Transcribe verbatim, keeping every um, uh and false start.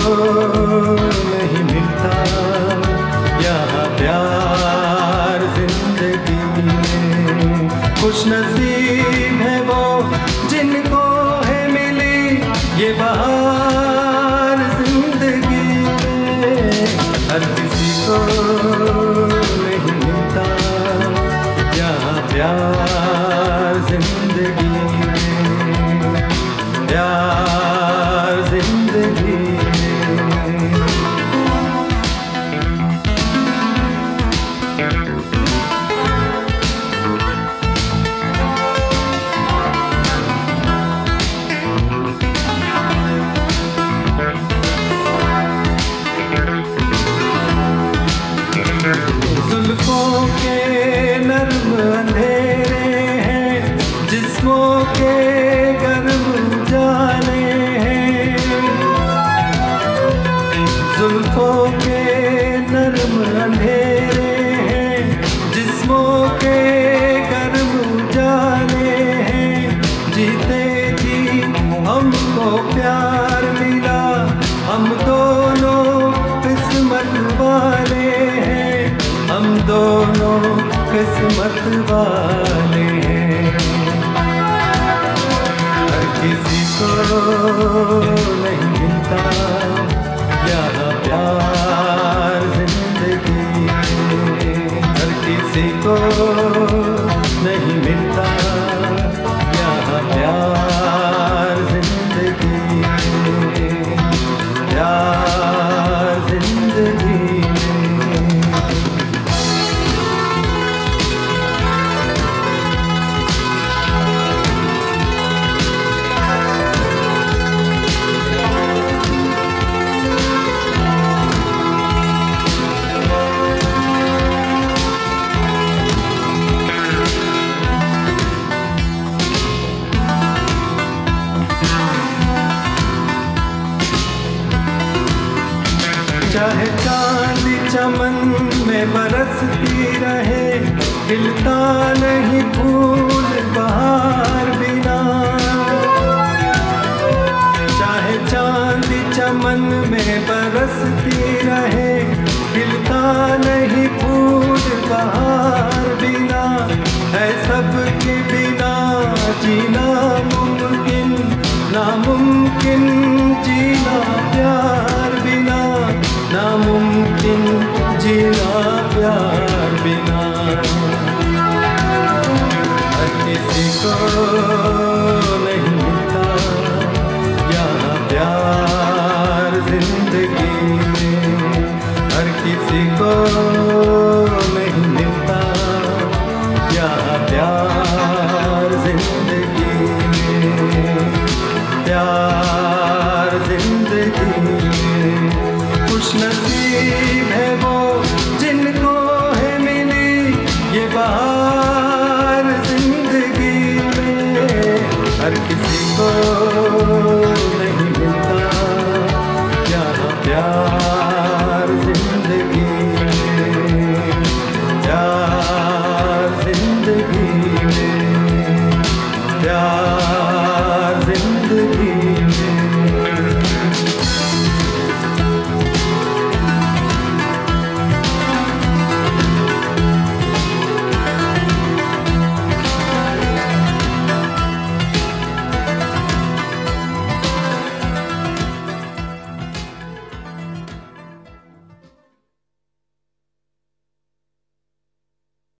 नहीं मिलता यहाँ प्यार जिंदगी में। खुश नसीब है वो जिनको है मिली ये बहार जिंदगी में। हर किसी को नहीं मिलता यहाँ प्यार जिंदगी में, प्यार जिंदगी में। जुल्फों के नर्म अंधेरे हैं, जिस्मों के गर्म उजाले हैं। जुल्फों के नर्म अंधेरे हैं, जिस्मों के गर्म उजाले हैं। जीते जी हमको प्यार मिला, हम दोनों किस्मत वाले हैं, हम दोनों किस्मत वाले हैं। हर किसी को नहीं मिलता यहाँ प्यार जिंदगी में। हर किसी को नहीं मिलता यहाँ प्यार जिंदगी में, प्यार जिंदगी में। चाहे चांदी चमन में बरसती रहे, खिलता नहीं फूल बहार बिना। चाहे चांदी चमन में बरसती रहे, खिलता नहीं फूल बहार बिना। है सबके बिना जीना मुमकिन, नामुमकिन जीना प्यार बिना, नामुमकिन जीना प्यार बिना। हर किसी को नहीं मिलता यहाँ प्यार जिंदगी में। हर किसी को नहीं मिलता यहाँ प्यार जिंदगी में, प्यार जिंदगी में।